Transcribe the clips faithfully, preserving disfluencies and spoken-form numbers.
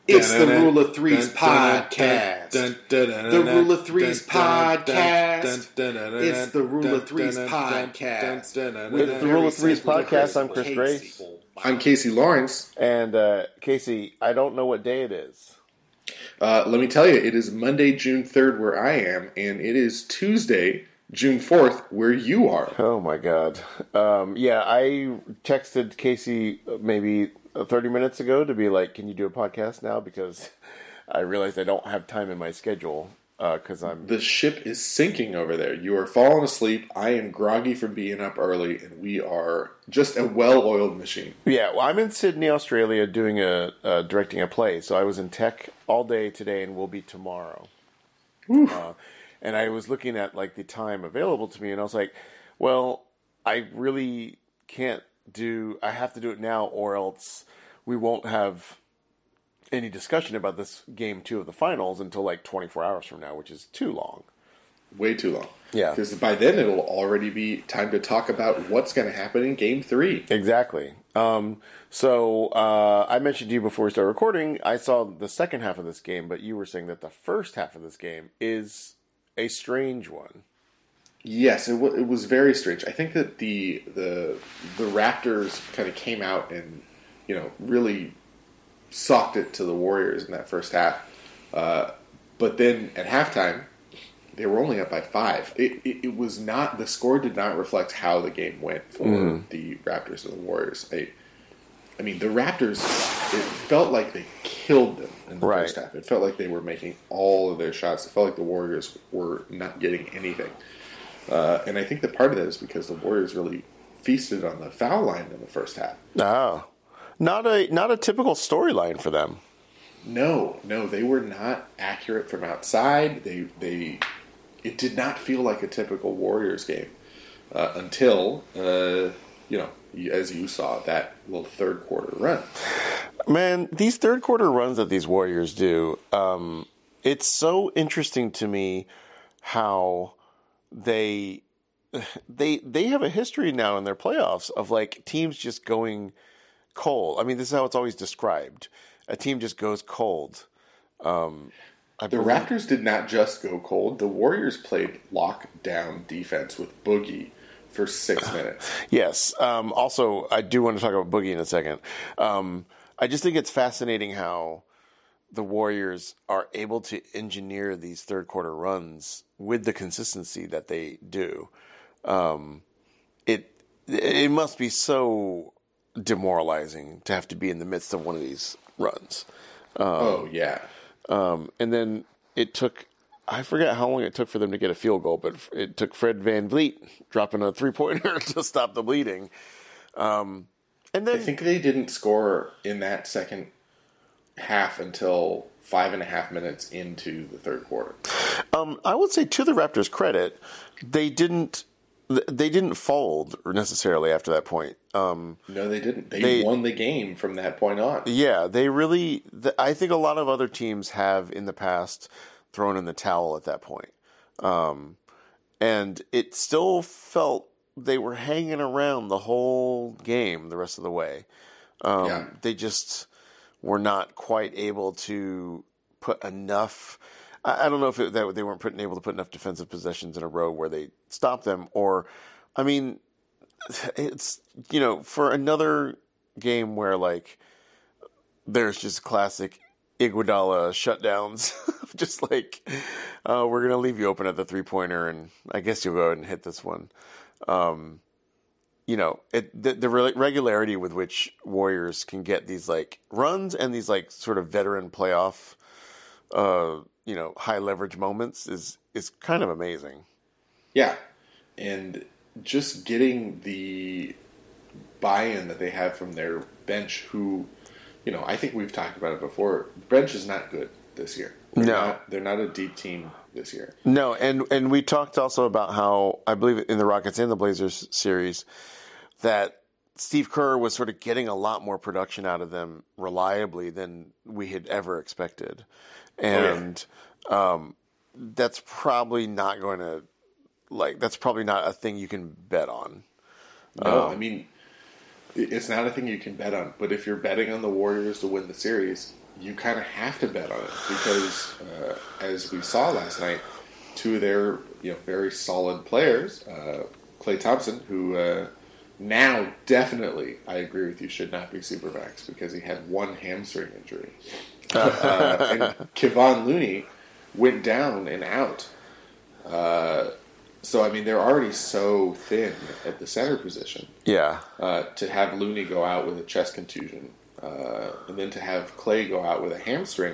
It's the Rule of Threes podcast. The Rule of Threes podcast. It's the Rule of Threes podcast. With the Rule of Threes podcast, I'm Chris Grace. I'm Casey Lawrence. And uh, Casey, I don't know what day it is. Uh, let me tell you, it is Monday, June third, where I am, and it is Tuesday, June fourth, where you are. Oh my God. Um, yeah, I texted Casey maybe thirty minutes ago to be like, can you do a podcast now? Because I realized I don't have time in my schedule because uh, I'm... The ship is sinking over there. You are falling asleep. I am groggy from being up early, and we are just a well-oiled machine. Yeah, well, I'm in Sydney, Australia, doing a uh, directing a play. So I was in tech all day today and will be tomorrow. Uh, and I was looking at like the time available to me, and I was like, well, I really can't do... I have to do it now, or else we won't have any discussion about this game two of the finals until like twenty-four hours from now, which is too long. Way too long. Yeah. Because by then it'll already be time to talk about what's going to happen in game three. Exactly. Um, so uh, I mentioned to you before we started recording, I saw the second half of this game, but you were saying that the first half of this game is a strange one. Yes, it, w- it was very strange. I think that the the the Raptors kind of came out and, you know, really socked it to the Warriors in that first half. Uh, but then at halftime, they were only up by five. It, it, it was not, the score did not reflect how the game went for mm. the Raptors and the Warriors. I, I mean, the Raptors, it felt like they killed them in the right. first half. It felt like they were making all of their shots. It felt like the Warriors were not getting anything. Uh, and I think that part of that is because the Warriors really feasted on the foul line in the first half. Oh. Not a not a typical storyline for them. No, no, they were not accurate from outside. They they it did not feel like a typical Warriors game uh, until uh, you know, as you saw that little third quarter run. Man, these third quarter runs that these Warriors do, um, it's so interesting to me how they they they have a history now in their playoffs of like teams just going cold. I mean, this is how it's always described. A team just goes cold. Um, I the believe... Raptors did not just go cold. The Warriors played lockdown defense with Boogie for six minutes. Yes. Um, also, I do want to talk about Boogie in a second. Um, I just think it's fascinating how the Warriors are able to engineer these third quarter runs with the consistency that they do. Um, it it must be so demoralizing to have to be in the midst of one of these runs. Um, oh, yeah. Um, and then it took, I forget how long it took for them to get a field goal, but it took Fred VanVleet dropping a three-pointer to stop the bleeding. Um, and then I think they didn't score in that second half until five and a half minutes into the third quarter. Um, I would say to the Raptors' credit, they didn't They didn't fold necessarily after that point. Um, no, they didn't. They, they won the game from that point on. Yeah, they really... I think a lot of other teams have in the past thrown in the towel at that point. Um, and it still felt they were hanging around the whole game the rest of the way. Um, yeah. They just were not quite able to put enough... I don't know if it, that they weren't putting, able to put enough defensive possessions in a row where they stopped them, or, I mean, it's, you know, for another game where, like, there's just classic Iguodala shutdowns, just like, uh, we're going to leave you open at the three-pointer, and I guess you'll go ahead and hit this one. Um, you know, it, the, the regularity with which Warriors can get these, like, runs and these, like, sort of veteran playoff uh you know, high leverage moments is, is kind of amazing. Yeah. And just getting the buy-in that they have from their bench who, you know, I think we've talked about it before. The bench is not good this year. They're no. Not, they're not a deep team this year. No. And, and we talked also about how, I believe in the Rockets and the Blazers series, that Steve Kerr was sort of getting a lot more production out of them reliably than we had ever expected. And oh, yeah. um, that's probably not going to, like, that's probably not a thing you can bet on. No, um, I mean, it's not a thing you can bet on. But if you're betting on the Warriors to win the series, you kind of have to bet on it because, uh, as we saw last night, two of their you know very solid players, uh, Klay Thompson, who uh, now definitely, I agree with you, should not be Supermax because he had one hamstring injury, uh, and Kevon Looney went down and out. Uh, so I mean, they're already so thin at the center position. Yeah. Uh, to have Looney go out with a chest contusion. Uh, and then to have Klay go out with a hamstring,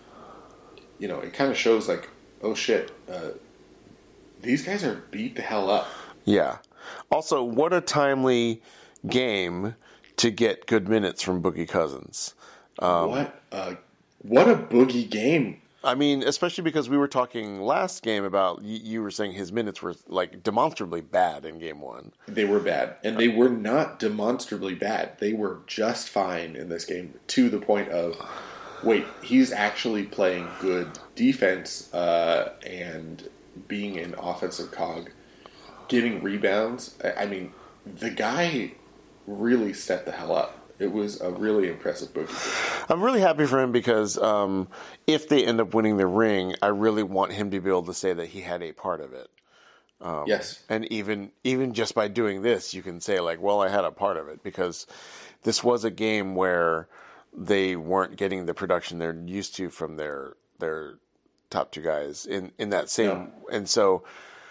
you know, it kind of shows like, oh shit, uh, these guys are beat the hell up. Yeah. Also, what a timely game to get good minutes from Boogie Cousins. Um, what a what a Boogie game! I mean, especially because we were talking last game about you, you were saying his minutes were like demonstrably bad in game one. They were bad, and they were not demonstrably bad. They were just fine in this game to the point of, wait, he's actually playing good defense uh, and being an offensive cog, getting rebounds. I mean, the guy really stepped the hell up. It was a really impressive Boogie game. I'm really happy for him because um, if they end up winning the ring, I really want him to be able to say that he had a part of it. Um, yes. And even even just by doing this, you can say, like, well, I had a part of it because this was a game where they weren't getting the production they're used to from their their top two guys in, in that same. No. And so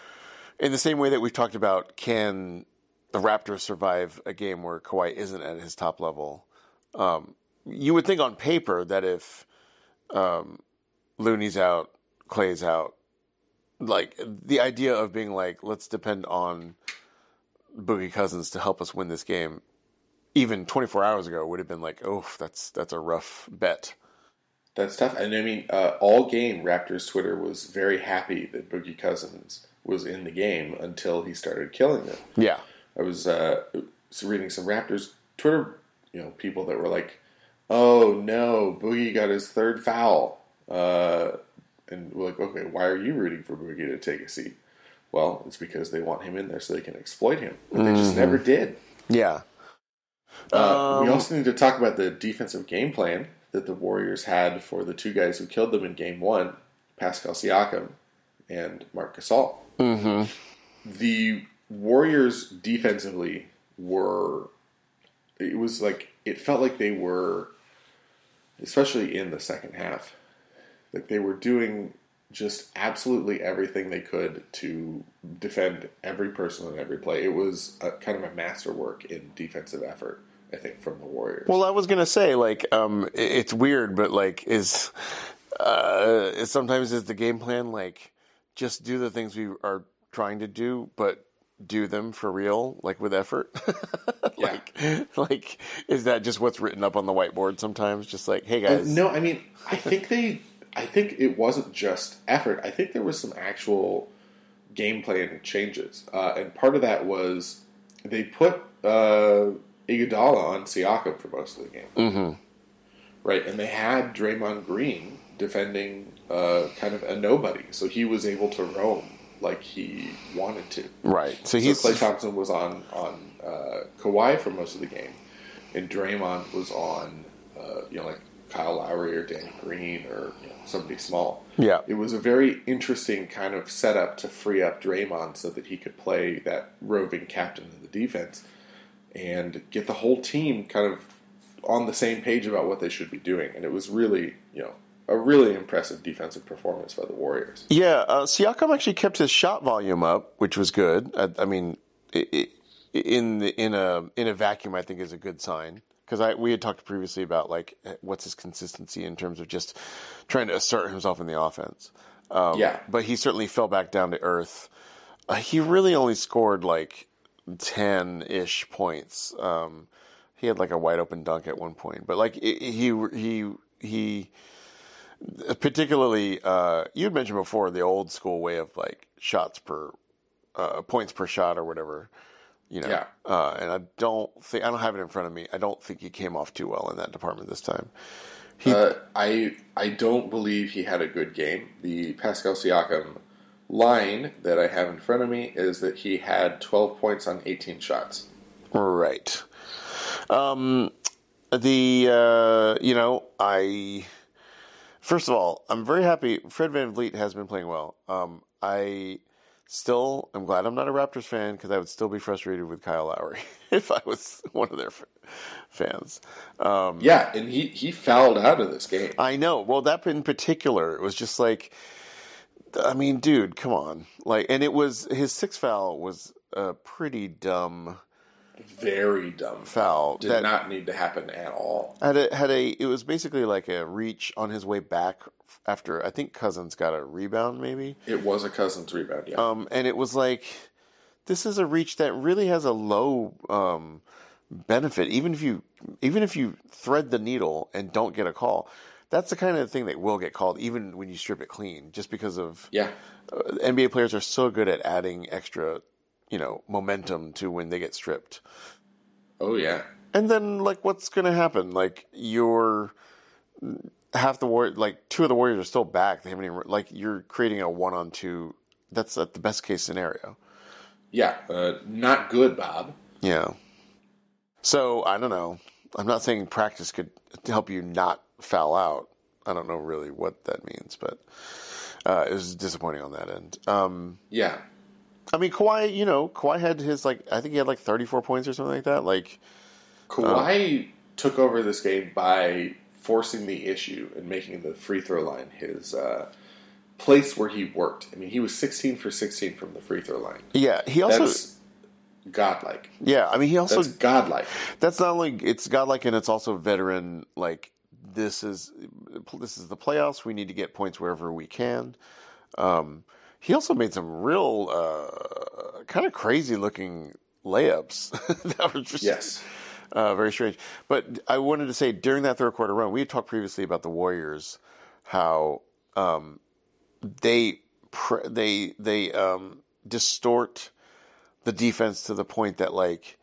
in the same way that we've talked about, can the Raptors survive a game where Kawhi isn't at his top level? Um, you would think on paper that if um, Looney's out, Klay's out, like the idea of being like, let's depend on Boogie Cousins to help us win this game, even twenty-four hours ago would have been like, oh, that's that's a rough bet. That's tough. And I mean, uh, all game Raptors Twitter was very happy that Boogie Cousins was in the game until he started killing them. Yeah. I was uh, reading some Raptors Twitter, you know, people that were like, "Oh no, Boogie got his third foul," uh, and we're like, "Okay, why are you rooting for Boogie to take a seat?" Well, it's because they want him in there so they can exploit him, but they just mm-hmm. never did. Yeah. Uh, um, we also need to talk about the defensive game plan that the Warriors had for the two guys who killed them in Game One, Pascal Siakam and Marc Gasol. Mm-hmm. The Warriors defensively were, it was like, it felt like they were, especially in the second half, like they were doing just absolutely everything they could to defend every person on every play. It was a, kind of a masterwork in defensive effort, I think, from the Warriors. Well, I was going to say, like, um, it's weird, but like, is, uh, is sometimes is the game plan like, just do the things we are trying to do, but do them for real, like with effort. like, yeah. like, is that just what's written up on the whiteboard sometimes? Just like, hey guys. Uh, no, I mean, I think they, I think it wasn't just effort. I think there was some actual game plan changes. Uh, and part of that was they put uh, Iguodala on Siakam for most of the game. Mm-hmm. Right. And they had Draymond Green defending uh, kind of a nobody. So he was able to roam like he wanted to. Right. So, so he's Klay Thompson was on on uh, Kawhi for most of the game, and Draymond was on uh, you know like Kyle Lowry or Danny Green or you know, somebody small. Yeah. It was a very interesting kind of setup to free up Draymond so that he could play that roving captain of the defense and get the whole team kind of on the same page about what they should be doing. And it was really, you know, a really impressive defensive performance by the Warriors. Yeah, uh, Siakam actually kept his shot volume up, which was good. I, I mean, it, it, in the, in a in a vacuum, I think is a good sign because I we had talked previously about like what's his consistency in terms of just trying to assert himself in the offense. Um, yeah, but he certainly fell back down to earth. Uh, he really only scored like ten-ish points. Um, he had like a wide open dunk at one point, but like it, he he he. Particularly, uh, you had mentioned before the old school way of like shots per uh, points per shot or whatever, you know. Yeah. Uh, and I don't think I don't have it in front of me. I don't think he came off too well in that department this time. He, uh, I I don't believe he had a good game. The Pascal Siakam line that I have in front of me is that he had twelve points on eighteen shots. Right. Um. The uh, you know I. First of all, I'm very happy. Fred VanVleet has been playing well. Um, I still, I'm glad I'm not a Raptors fan because I would still be frustrated with Kyle Lowry if I was one of their f- fans. Um, yeah, and he, he fouled out of this game. I know. Well, that in particular, it was just like, I mean, dude, come on. Like, and it was, his sixth foul was a pretty dumb Very dumb foul. Did that not need to happen at all. Had a, had a, it was basically like a reach on his way back after, I think Cousins got a rebound maybe. It was a Cousins rebound, yeah. Um, and it was like, this is a reach that really has a low um, benefit. Even if you, even if you thread the needle and don't get a call, that's the kind of thing that will get called, even when you strip it clean, just because of yeah. Uh, N B A players are so good at adding extra, you know, momentum to when they get stripped. Oh yeah. And then, like, what's going to happen? Like, you're half the war, like two of the Warriors are still back. They haven't even, like, you're creating a one on two. That's at the best case scenario. Yeah, uh, not good, Bob. Yeah. So I don't know. I'm not saying practice could help you not foul out. I don't know really what that means, but uh, it was disappointing on that end. Um, yeah. I mean, Kawhi, you know, Kawhi had his, like, I think he had like thirty-four points or something like that. Like, Kawhi um, took over this game by forcing the issue and making the free throw line his uh, place where he worked. I mean, he was sixteen for sixteen from the free throw line. Yeah, he also... That's godlike. Yeah, I mean, he also... That's godlike. That's not only... It's godlike, and it's also veteran, like, this is this is the playoffs. We need to get points wherever we can. Um, he also made some real uh, kind of crazy-looking layups that were just... Yes. Uh, very strange. But I wanted to say, during that third quarter run, we had talked previously about the Warriors, how um, they pre- they they um, distort the defense to the point that, like,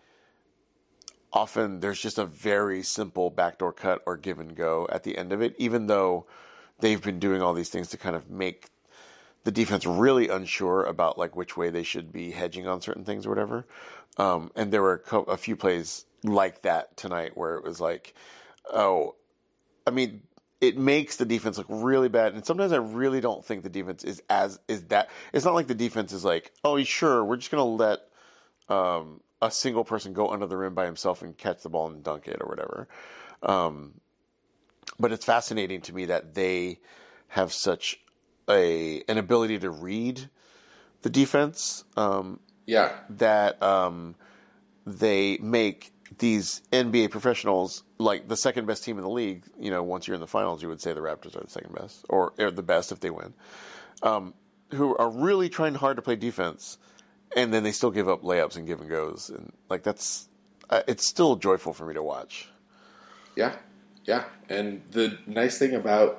often there's just a very simple backdoor cut or give and go at the end of it, even though they've been doing all these things to kind of make the defense really unsure about, like, which way they should be hedging on certain things or whatever. Um, and there were a, co- a few plays like that tonight where it was like, oh, I mean, it makes the defense look really bad. And sometimes I really don't think the defense is as, is that, it's not like the defense is like, oh, sure, we're just going to let um, a single person go under the rim by himself and catch the ball and dunk it or whatever. Um, but it's fascinating to me that they have such a, an ability to read the defense. Um, yeah. That um, they make these N B A professionals, like the second best team in the league. You know, once you're in the finals, you would say the Raptors are the second best, or, or the best if they win. Um, who are really trying hard to play defense, and then they still give up layups and give and goes, and like that's, uh, it's still joyful for me to watch. Yeah, yeah, and the nice thing about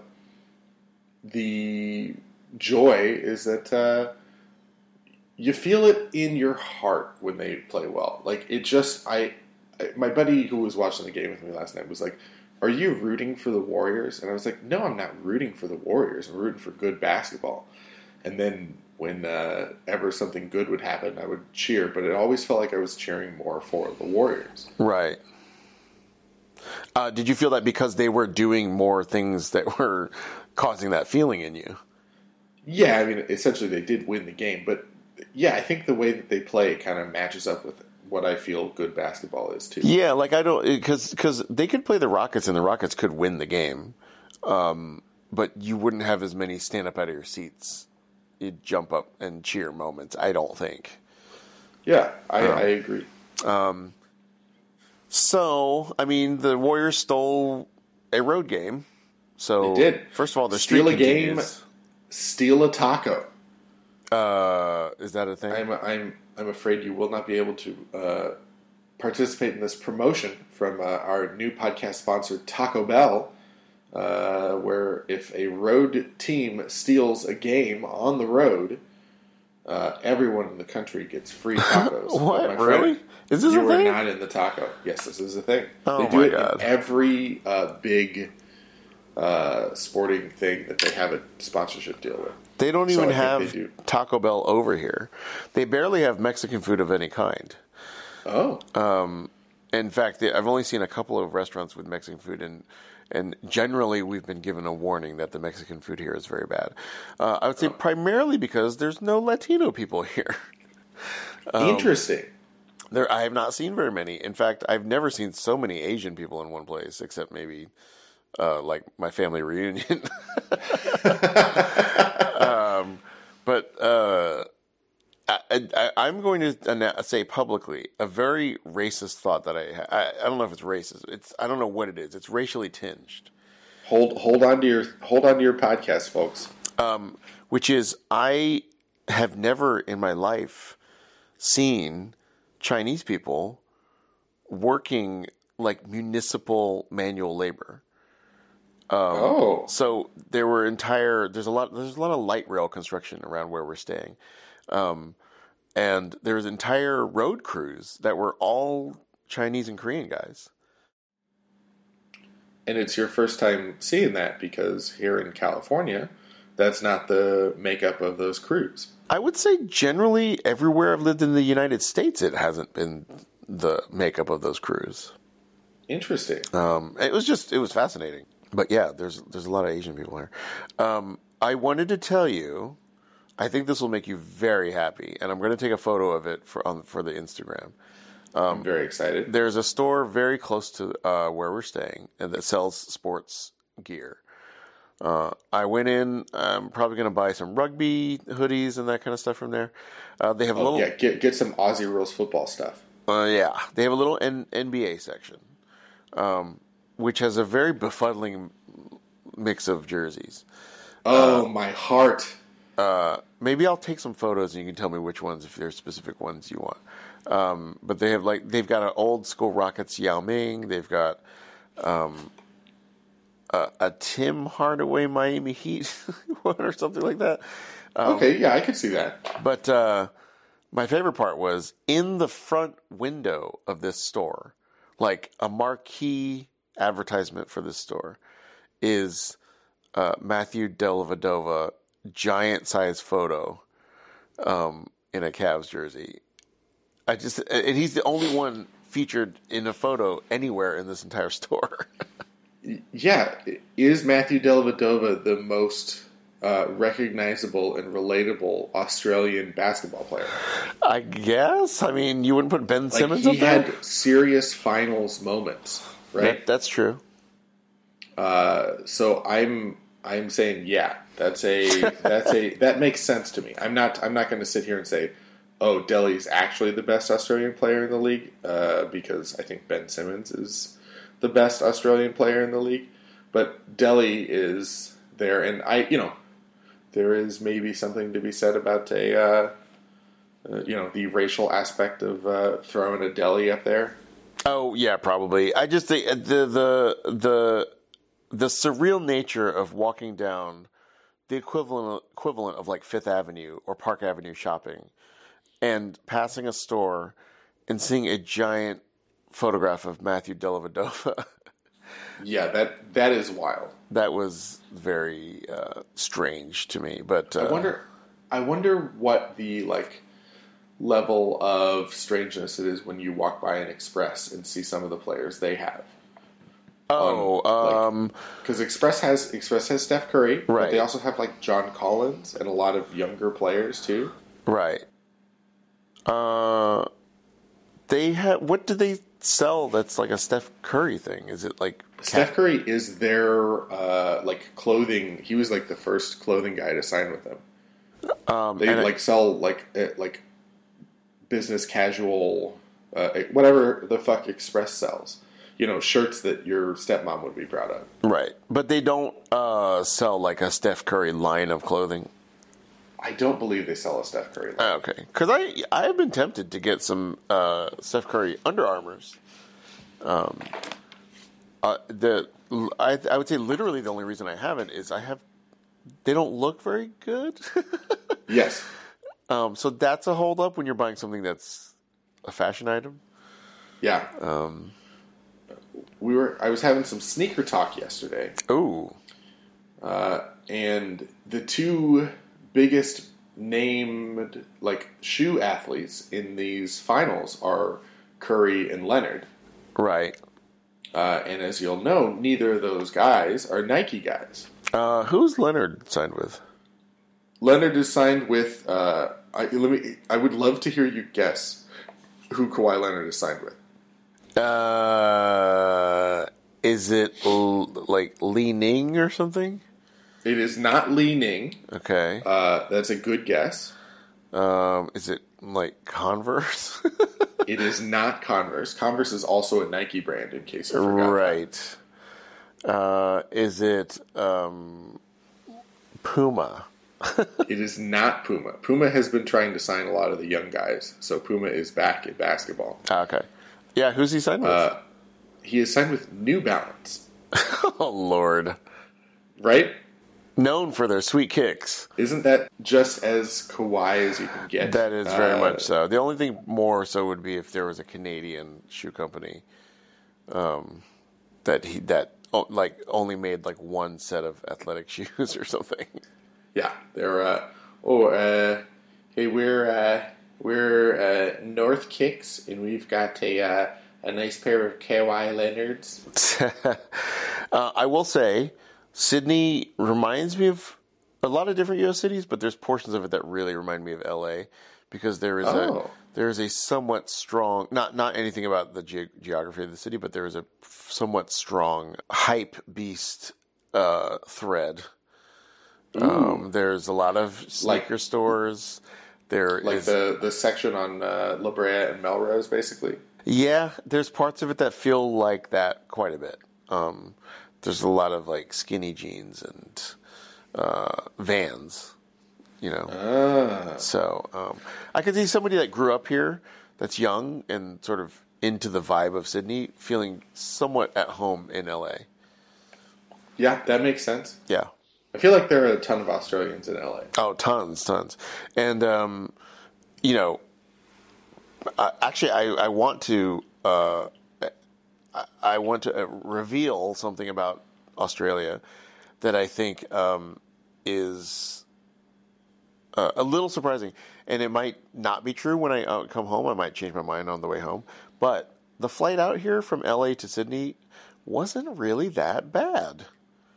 the joy is that uh, you feel it in your heart when they play well. Like, it just, I. My buddy who was watching the game with me last night was like, are you rooting for the Warriors? And I was like, no, I'm not rooting for the Warriors. I'm rooting for good basketball. And then when uh, ever something good would happen, I would cheer. But it always felt like I was cheering more for the Warriors. Right. Uh, did you feel that because they were doing more things that were causing that feeling in you? Yeah, I mean, essentially they did win the game. But, yeah, I think the way that they play kind of matches up with what I feel good basketball is too. Yeah, like I don't, because because they could play the Rockets and the Rockets could win the game, um, but you wouldn't have as many stand up out of your seats, you'd jump up and cheer moments. I don't think. Yeah, I, um, I agree. Um, so I mean, the Warriors stole a road game. So they did. First of all, the steal streak a game, continues. Steal a taco. Uh, is that a thing? I'm I'm I'm afraid you will not be able to uh, participate in this promotion from uh, our new podcast sponsor, Taco Bell, uh, where if a road team steals a game on the road, uh, everyone in the country gets free tacos. What? My Really? friend, Is this you a are thing? not in the taco. Yes, this is a thing. Oh they do my it God. in every uh, big uh, sporting thing that they have a sponsorship deal with. They don't So even I think have they do. Taco Bell over here. They barely have Mexican food of any kind. Oh. Um, in fact, they, I've only seen a couple of restaurants with Mexican food, and And generally, we've been given a warning that the Mexican food here is very bad. Uh, I would say primarily because there's no Latino people here. Um, Interesting. There, I have not seen very many. In fact, I've never seen so many Asian people in one place, except maybe uh, like my family reunion. um, but uh, I, I, I'm going to say publicly a very racist thought that I, I I don't know if it's racist. It's I don't know what it is. It's racially tinged. Hold hold on to your hold on to your podcast, folks. Um, which is I have never in my life seen Chinese people working like municipal manual labor. Um, oh, so there were entire. There's a lot. There's a lot of light rail construction around where we're staying, um, and there's entire road crews that were all Chinese and Korean guys. And it's your first time seeing that because here in California, that's not the makeup of those crews. I would say generally everywhere I've lived in the United States, it hasn't been the makeup of those crews. Interesting. Um, it was just, it was fascinating. But yeah, there's there's a lot of Asian people here. Um, I wanted to tell you, I think this will make you very happy, and I'm going to take a photo of it for on for the Instagram. Um, I'm very excited. There's a store very close to uh, where we're staying and that sells sports gear. Uh, I went in. I'm probably going to buy some rugby hoodies and that kind of stuff from there. Uh, they have a oh, little yeah. Get get some Aussie rules football stuff. Uh, yeah, they have a little N- NBA section, um, which has a very befuddling mix of jerseys. Oh, uh, my heart! Uh, maybe I'll take some photos and you can tell me which ones, if there's specific ones you want. Um, but they have like they've got an old school Rockets Yao Ming. They've got. Um, Uh, a Tim Hardaway Miami Heat one or something like that. Um, okay, yeah, I could see that. But uh, my favorite part was in the front window of this store, like a marquee advertisement for this store, is uh, Matthew Dellavedova giant size photo um, in a Cavs jersey. I just and he's the only one featured in a photo anywhere in this entire store. Yeah, is Matthew Dellavedova the most uh, recognizable and relatable Australian basketball player? I guess. I mean, you wouldn't put Ben like Simmons he up there? had serious finals moments, right? That, that's true. Uh, so I'm I'm saying yeah, that's a that's a that makes sense to me. I'm not I'm not going to sit here and say, oh, Delly's actually the best Australian player in the league uh, because I think Ben Simmons is the best Australian player in the league, but Delly is there, and I, you know, there is maybe something to be said about a, uh, uh, you know, the racial aspect of uh, throwing a Delly up there. Oh yeah, probably. I just think the the the the surreal nature of walking down the equivalent equivalent of like Fifth Avenue or Park Avenue shopping, and passing a store and seeing a giant photograph of Matthew Dellavedova. Yeah, that that is wild. That was very uh, strange to me. But uh, I wonder, I wonder what the like level of strangeness it is when you walk by an Express and see some of the players they have. Oh, um, because like, Express has Express has Steph Curry, right. But they also have like John Collins and a lot of younger players too. Right. Uh, they have. What do they sell? That's like a Steph Curry thing. Is it like Steph Curry is their uh, like clothing? He was like the first clothing guy to sign with them. Um, they like it, sell like uh, like business casual, uh, whatever the fuck Express sells. You know, shirts that your stepmom would be proud of. Right, but they don't uh, sell like a Steph Curry line of clothing. I don't believe they sell a Steph Curry line. Okay, because I I have been tempted to get some uh, Steph Curry Under Armours. Um, uh, the I I would say literally the only reason I haven't is I have they don't look very good. Yes. Um, so that's a hold up when you're buying something that's a fashion item. Yeah. Um, we were. I was having some sneaker talk yesterday. Ooh. Uh, and the two biggest named like shoe athletes in these finals are Curry and Leonard. Right. Uh, and as you'll know, neither of those guys are Nike guys. Uh, who's Leonard signed with? Leonard is signed with. Uh, I, let me. I would love to hear you guess who Kawhi Leonard is signed with. Uh, is it l- like Li Ning or something? It is not Li Ning. Okay. Uh, that's a good guess. Um, is it like Converse? It is not Converse. Converse is also a Nike brand, in case you forgot. Right. Uh, is it um, Puma? It is not Puma. Puma has been trying to sign a lot of the young guys, so Puma is back in basketball. Okay. Yeah, who's he signed with? Uh, he is signed with New Balance. Oh, Lord. Right? Known for their sweet kicks. Isn't that just as Kawhi as you can get? That is very uh, much so. The only thing more so would be if there was a Canadian shoe company um, that he that oh, like only made like one set of athletic shoes or something. Yeah, they're uh, oh uh, hey we're uh, we're uh, North Kicks and we've got a uh, a nice pair of Kawhi Leonards. uh, I will say, Sydney reminds me of a lot of different U S cities, but there's portions of it that really remind me of L A because there is Oh. a there is a somewhat strong not not anything about the ge- geography of the city, but there is a somewhat strong hype beast uh, thread. Um, there's a lot of sneaker Like- stores. There Like is the, the section on uh, La Brea and Melrose, basically. yeah, there's parts of it that feel like that quite a bit. Um, there's a lot of like skinny jeans and uh, Vans, you know. Ah. So um, I could see somebody that grew up here, that's young and sort of into the vibe of Sydney, feeling somewhat at home in L A. Yeah, that makes sense. Yeah. I feel like there are a ton of Australians in L A. Oh, tons, tons. And, um, you know, uh, actually, I, I want to uh, I, I want to uh, reveal something about Australia that I think um, is uh, a little surprising. And it might not be true when I uh, come home. I might change my mind on the way home. But the flight out here from L A to Sydney wasn't really that bad.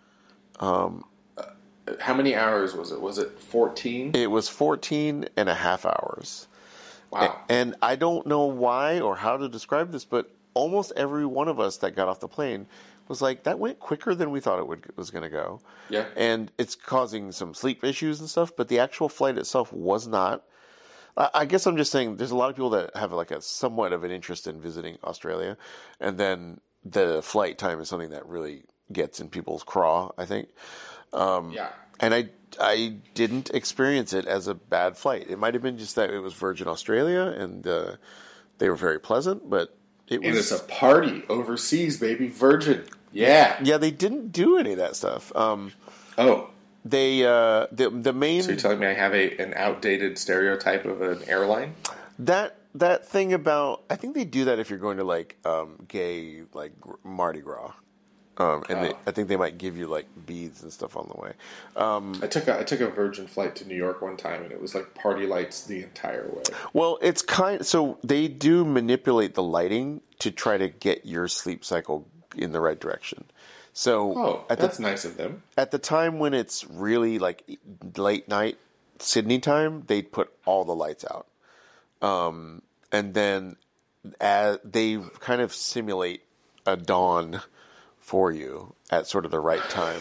Um, How many hours was it? Was it fourteen? It was fourteen and a half hours. Wow. And I don't know why or how to describe this, but almost every one of us that got off the plane was like, that went quicker than we thought it would, was going to go. Yeah. And it's causing some sleep issues and stuff, but the actual flight itself was not. I, I guess I'm just saying there's a lot of people that have like a somewhat of an interest in visiting Australia. And then the flight time is something that really gets in people's craw, I think. Um, Yeah. And I, I didn't experience it as a bad flight. It might have been just that it was Virgin Australia and uh, they were very pleasant, but it was. And it's a party overseas, baby. Virgin. Yeah. Yeah, they didn't do any of that stuff. Um, Oh. they uh, the the main So you're telling me I have a an outdated stereotype of an airline? that that thing about I think they do that if you're going to like um, gay like gr- Mardi Gras. Um, and they, Oh. I think they might give you like beads and stuff on the way. Um, I took a I took a Virgin flight to New York one time, and it was like party lights the entire way. well, it's kind so they do manipulate the lighting to try to get your sleep cycle in the right direction. So Oh, at that's the nice of them. at the time when it's really like late night Sydney time, they put all the lights out, um, and then as they kind of simulate a dawn for you at sort of the right time.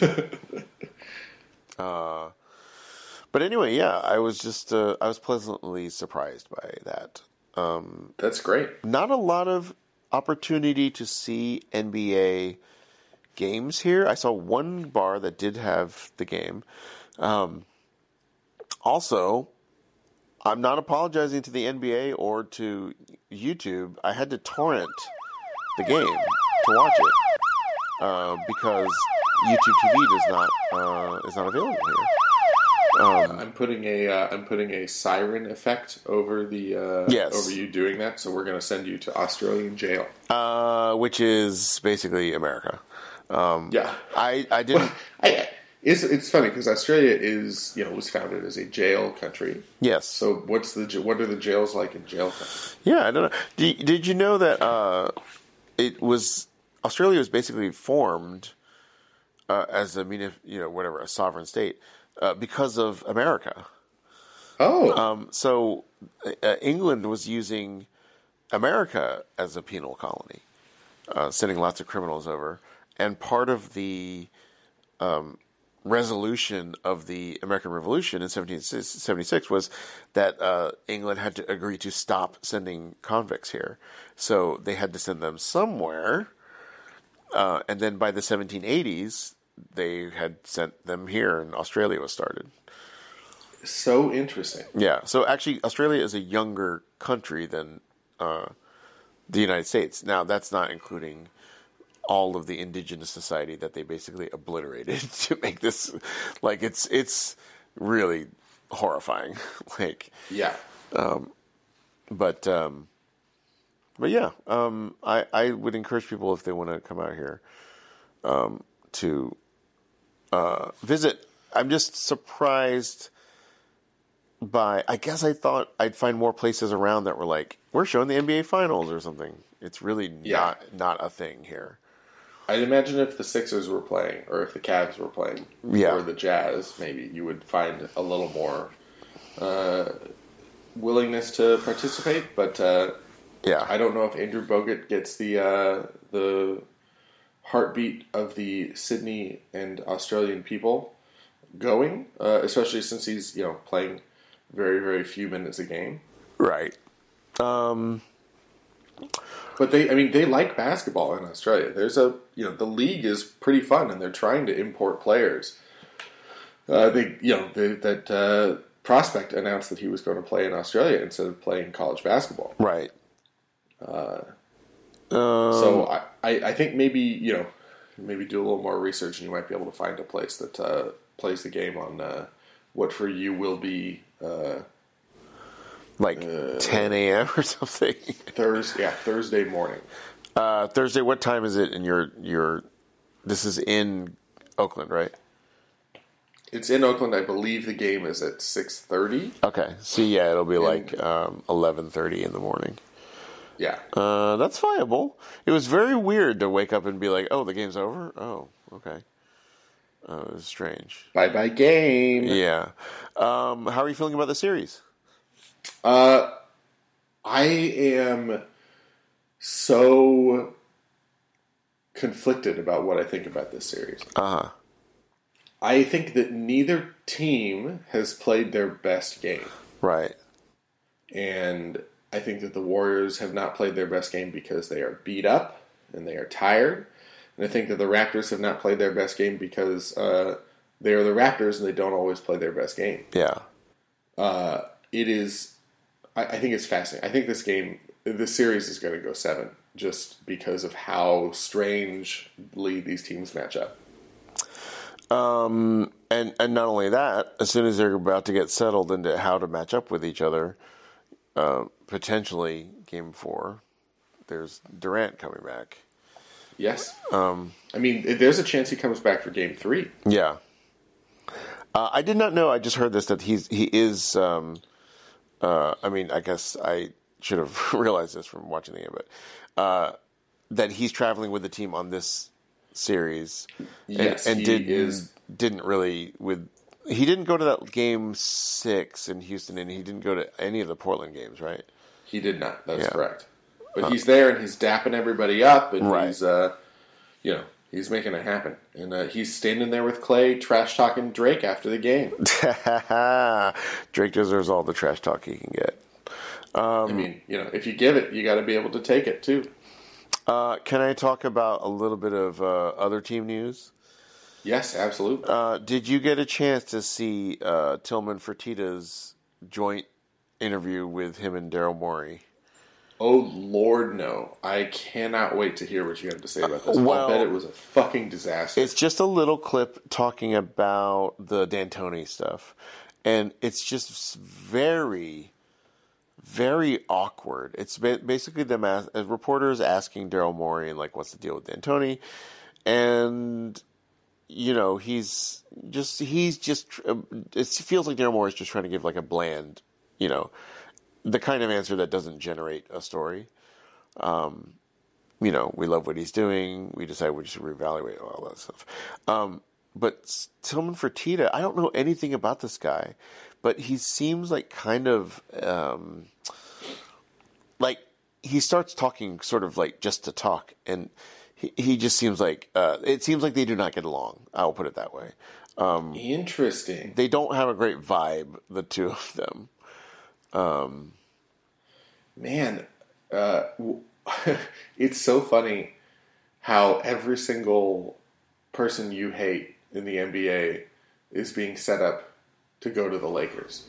uh, but anyway, yeah, I was just uh, I was pleasantly surprised by that. Um, That's great. not a lot of opportunity to see N B A games here. I saw one bar that did have the game. Um, also, I'm not apologizing to the N B A or to YouTube. I had to torrent the game to watch it. Uh, because YouTube T V does not uh, is not available here. Um, I'm putting a uh, I'm putting a siren effect over the uh, Yes. over you doing that. So we're going to send you to Australian jail. uh, which is basically America. Um, Yeah, I I didn't. I, it's it's funny because Australia is you know was founded as a jail country. Yes. So what's the j- what are the jails like in jail country? Yeah, I don't know. Did, did you know that uh, it was Australia was basically formed uh, as a you know whatever a sovereign state uh, because of America. Oh, Um, so uh, England was using America as a penal colony, uh, sending lots of criminals over, and part of the um, resolution of the American Revolution in seventeen seventy-six was that uh, England had to agree to stop sending convicts here. So they had to send them somewhere. Uh, and then by the seventeen eighties, they had sent them here, and Australia was started. so interesting. Yeah. So actually, Australia is a younger country than uh, the United States. Now, that's not including all of the indigenous society that they basically obliterated to make this, like, it's it's really horrifying. like, Yeah. um, but um, but yeah, um, I I would encourage people if they want to come out here um, to uh, visit. I'm just surprised by. I guess I thought I'd find more places around that were like, we're showing the N B A Finals or something. It's really Yeah. not not a thing here. I'd imagine if the Sixers were playing, or if the Cavs were playing, Yeah. or the Jazz, maybe you would find a little more uh, willingness to participate. But uh, Yeah. I don't know if Andrew Bogut gets the uh, the heartbeat of the Sydney and Australian people going, uh, especially since he's you know playing very very few minutes a game. Right. Um, But they, I mean, they like basketball in Australia. There's a, you know, the league is pretty fun, and they're trying to import players. Uh, they, you know, they, that uh, Prospect announced that he was going to play in Australia instead of playing college basketball. right. Uh, Um, so I, I, I think maybe you know, maybe do a little more research, and you might be able to find a place that uh, plays the game on uh, what for you will be uh, like ten a.m. or something. Thursday, yeah, Thursday morning. Uh, Thursday. What time is it in your your? This is in Oakland, right? It's in Oakland. I believe the game is at six thirty. Okay. So yeah, it'll be like um, eleven thirty in the morning. Yeah. Uh, that's viable. It was very weird to wake up and be like, "Oh, the game's over." Oh, okay. Uh, it was strange. Bye bye game. Yeah. Um, how are you feeling about the series? Uh, I am so conflicted about what I think about this series. Uh huh. I think that neither team has played their best game. Right. And I think that the Warriors have not played their best game because they are beat up and they are tired. And I think that the Raptors have not played their best game because uh, they are the Raptors and they don't always play their best game. Yeah. Uh, it is, I, I think it's fascinating. I think this game, this series is going to go seven just because of how strangely these teams match up. Um, and, and not only that, as soon as they're about to get settled into how to match up with each other, uh, potentially game four, there's Durant coming back. Yes. Um, I mean, there's a chance he comes back for game three. Yeah. Uh, I did not know. I just heard this that he's he is. Um, uh, I mean, I guess I should have realized this from watching the game, but uh, that he's traveling with the team on this series. Yes, and, and he did, is. Didn't really with. He didn't go to that game six in Houston, and he didn't go to any of the Portland games, right? He did not. That's Yeah. correct. But he's there and he's dapping everybody up, and Right. he's, uh, you know, he's making it happen. And uh, he's standing there with Clay, trash talking Drake after the game. Drake deserves all the trash talk he can get. Um, I mean, you know, if you give it, you got to be able to take it too. Uh, can I talk about a little bit of uh, other team news? Yes, absolutely. Uh, did you get a chance to see uh, Tillman Fertitta's joint interview with him and Daryl Morey? Oh, Lord, no. I cannot wait to hear what you have to say about this. Well, I'll bet it was a fucking disaster. It's just a little clip talking about the D'Antoni stuff. And it's just very, very awkward. It's ba- basically them as, as reporters asking Daryl Morey, like, what's the deal with D'Antoni? And, you know, he's just, he's just, it feels like Daryl Morey is just trying to give, like, a bland, you know, the kind of answer that doesn't generate a story. Um, you know, we love what he's doing. We decide we should reevaluate all that stuff. Um, but Tillman Fertitta, I don't know anything about this guy, but he seems like kind of um, like he starts talking sort of like just to talk, and he, he just seems like uh, it seems like they do not get along. I will put it that way. Um, Interesting. They don't have a great vibe, the two of them. Um, Man, uh, it's so funny how every single person you hate in the N B A is being set up to go to the Lakers.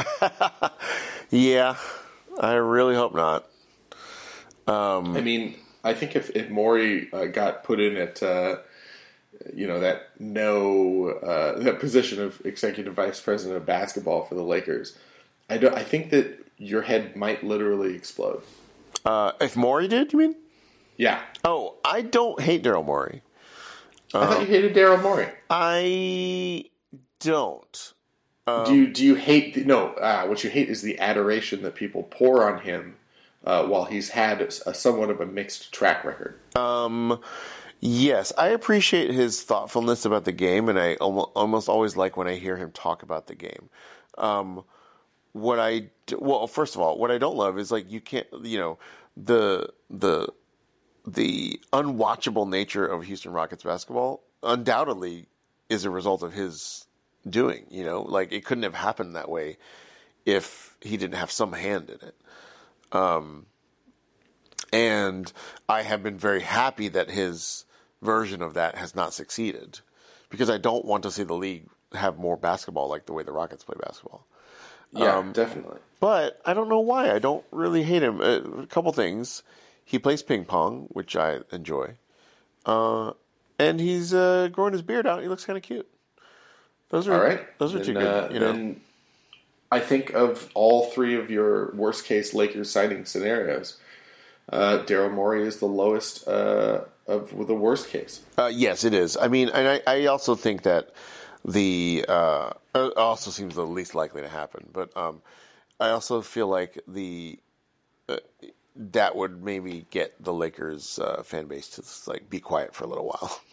Yeah, I really hope not. Um, I mean, I think if, if Morey uh, got put in at, uh, you know, that no, uh, that position of executive vice president of basketball for the Lakers, I, don't, I think that your head might literally explode. uh, if Morey did, you mean? Yeah. Oh, I don't hate Daryl Morey. I thought you hated Daryl Morey. I don't. Um, do you do you hate the, no? Uh, what you hate is the adoration that people pour on him uh, while he's had a, somewhat of a mixed track record. Um, yes, I appreciate his thoughtfulness about the game, and I almost, almost always like when I hear him talk about the game. Um, what I do, well, first of all, what I don't love is like you can't, you know, the the the unwatchable nature of Houston Rockets basketball undoubtedly is a result of his doing, you know, like it couldn't have happened that way if he didn't have some hand in it. Um, and I have been very happy that his version of that has not succeeded, because I don't want to see the league have more basketball like the way the Rockets play basketball. Yeah, um, definitely. But I don't know why. I don't really hate him. A couple things. He plays ping pong, which I enjoy. Uh, and he's uh, growing his beard out. He looks kind of cute. Those are all right. Those are then, two good. Uh, you know. Then I think of all three of your worst case Lakers signing scenarios, uh, Daryl Morey is the lowest uh, of the worst case. Uh, yes, it is. I mean, and I, I also think that the uh, also seems the least likely to happen. But um, I also feel like the uh, that would maybe get the Lakers uh, fan base to like be quiet for a little while.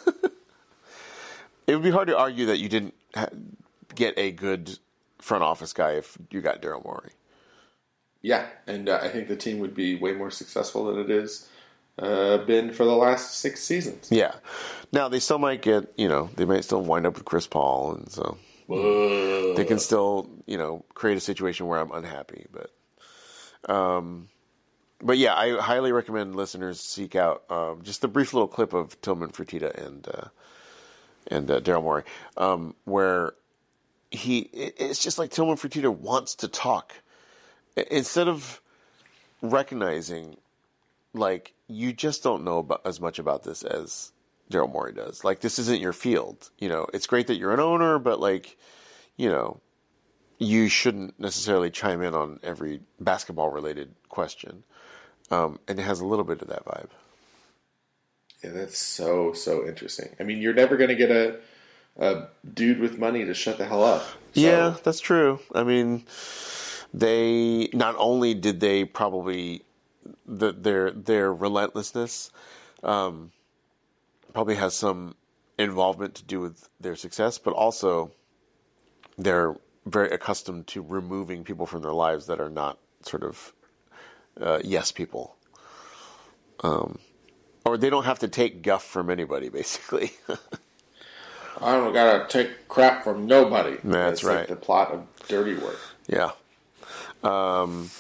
It would be hard to argue that you didn't ha- get a good front office guy if you got Daryl Morey. Yeah, and uh, I think the team would be way more successful than it is uh, been for the last six seasons. Yeah. Now they still might get, you know, they might still wind up with Chris Paul, and so Whoa. They can still, you know, create a situation where I'm unhappy. But, um, but yeah, I highly recommend listeners seek out um, just a brief little clip of Tillman Fertitta and uh, and uh, Daryl Morey, um, where he it, it's just like Tillman Fertitta wants to talk instead of recognizing like you just don't know about, as much about this as Daryl Morey does. Like, this isn't your field. You know, it's great that you're an owner, but like, you know, you shouldn't necessarily chime in on every basketball related question. Um, and it has a little bit of that vibe. Yeah, that's so, so interesting. I mean, you're never going to get a, a dude with money to shut the hell up. So. Yeah, that's true. I mean, they, not only did they probably, the, their, their relentlessness, um, probably has some involvement to do with their success, but also they're very accustomed to removing people from their lives that are not sort of uh, yes people. Um, or they don't have to take guff from anybody, basically. I don't gotta take crap from nobody. That's, That's right. Like the plot of Dirty Work. Yeah. Um,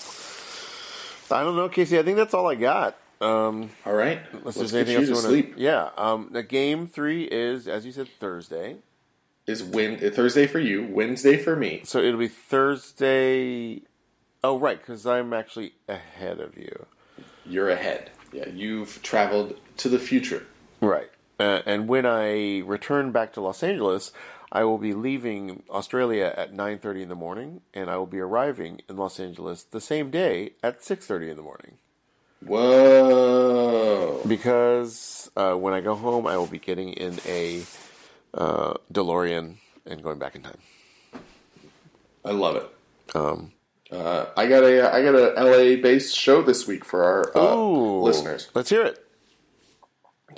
I don't know, Casey. I think that's all I got. Um, all right. Unless Let's there's get anything you else to you want sleep. to. Yeah. Um, the game three is, as you said, Thursday. Is win Thursday for you, Wednesday for me. So it'll be Thursday. Oh, right, because I'm actually ahead of you. You're ahead. Yeah, you've traveled to the future. Right. Uh, and when I return back to Los Angeles, I will be leaving Australia at nine thirty in the morning, and I will be arriving in Los Angeles the same day at six thirty in the morning. Whoa. Because uh, when I go home, I will be getting in a uh, DeLorean and going back in time. I love it. Um, uh, I got a I got a L A based show this week for our uh, ooh, listeners. Let's hear it.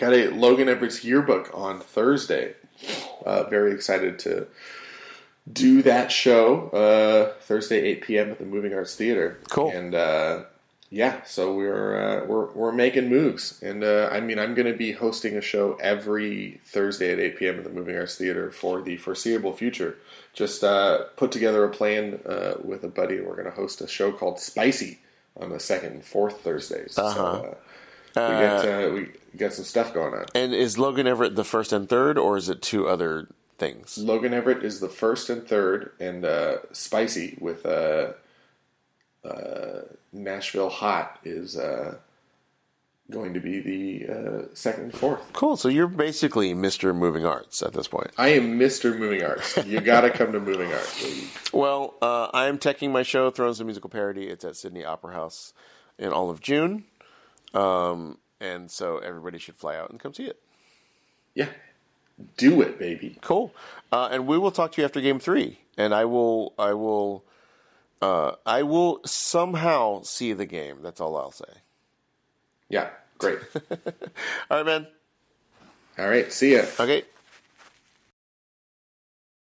got a Logan Everett's yearbook on Thursday. Uh, very excited to do that show uh, Thursday, eight p.m. at the Moving Arts Theater. Cool. And uh, yeah, so we're uh, we're we're making moves. And uh, I mean, I'm going to be hosting a show every Thursday at eight p.m. at the Moving Arts Theater for the foreseeable future. Just uh, put together a plan uh, with a buddy, and we're going to host a show called Spicy on the second and fourth Thursdays. Uh-huh. So uh, we get uh, we got some stuff going on. And is Logan Everett the first and third, or is it two other things? Logan Everett is the first and third, and uh, Spicy with uh, uh, Nashville Hot is uh, going to be the uh, second and fourth. Cool. So you're basically Mister Moving Arts at this point. I am Mister Moving Arts. You got to come to Moving Arts, baby. Well, uh, I am teching my show, Thrones of Musical Parody. It's at Sydney Opera House in all of June. Um, and so everybody should fly out and come see it. Yeah. Do it, baby. Cool. Uh, and we will talk to you after game three. And I will, I will, uh, I will somehow see the game. That's all I'll say. Yeah. Great. All right, man. All right. See ya. Okay.